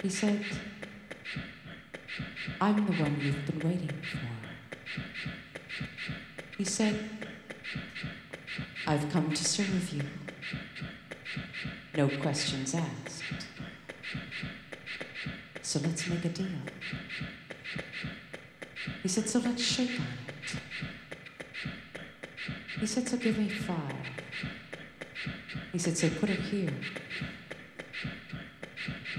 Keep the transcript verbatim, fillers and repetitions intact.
He said, I'm the one you've been waiting for. He said, I've come to serve you. No questions asked. So let's make a deal. He said, so let's shake on it. He said, so give me five. He said, so put it here.